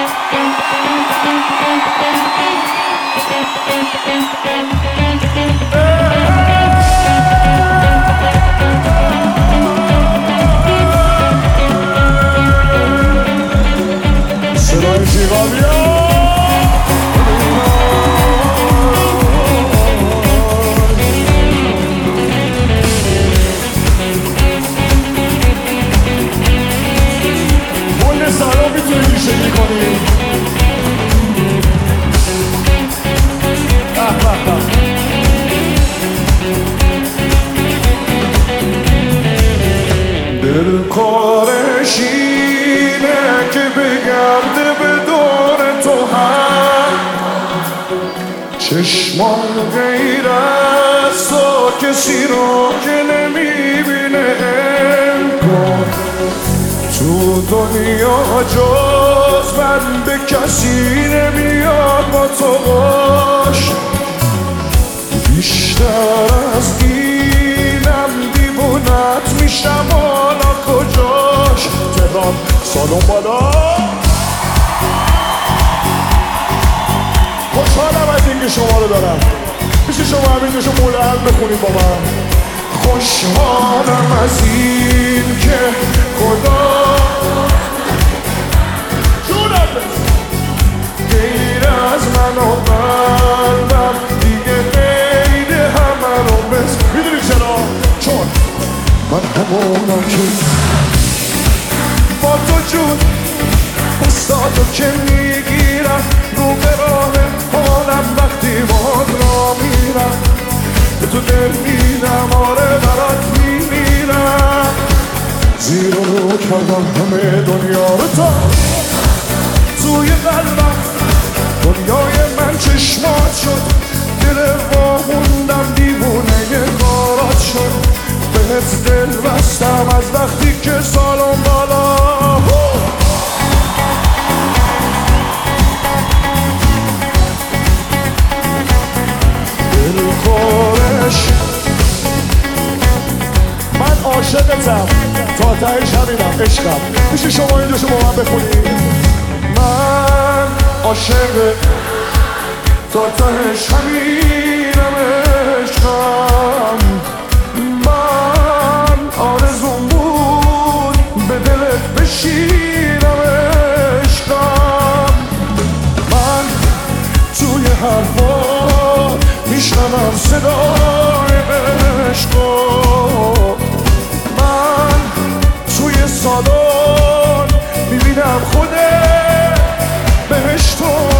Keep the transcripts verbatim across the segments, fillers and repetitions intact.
دل کارش اینه که بگرده به دور تو هم چشمان غیر از تو کسی رو که نمیبینه انگار تو دنیا جز من به کسی نمیاد با تو باش بیشتر از اینم دیوونت میشم حالا کجاش تهران سالون بالا خوشحالم از اینکه شما رو دارم میشه شما همینجاشو مولعن بخونید با من خوشحالم از این که خدا جونم غیر از من و قلبم دیگه غیر همه رو بس میدونی چرا؟ چون من همونم که با تو جون بستاتو که میگیرم رو به راه حالم وقتی باهات را میرم به تو دل میدم آره برات میمیرم زیر رو کردم همه دنیا رو تا توی قلبم دنیای من چشمات شد دل واموندم دیوونه کارات شد بهت دل بستم از وقتی که سالم بالا دل کارش من عاشقتم تا تهش همینم عشقم میشه شما اینجاشو با من بخونید من عاشق تا تهش همینم عشقم من آرزوم بود به دلت بشینم عشقم من توی حرفا میشنوم صدای عشقا من توی سالن میبینم خودت بهشتو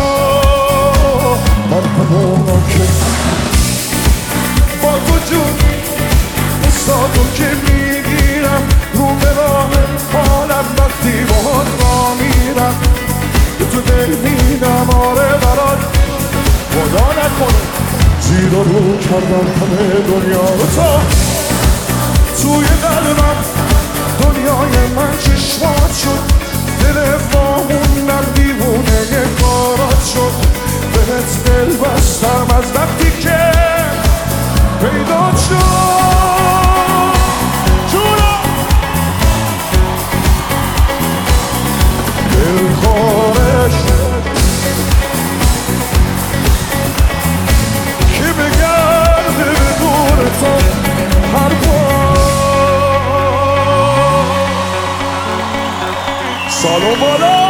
من همونم که با تو جون بستاتو که میگیرم رو به راه حالم وقتی باهات را میرم به تو دل میدم آره برات خدا نکنه زیر رو کردم همه دنیا رو تا توی قلبم دنیای من چشمات شد دل واموندم دیوونه کارات شد بهت دل بستم از وقتی که پیدا شد جونم دل خارش که بگرده به دور تو هر بار سالو بالا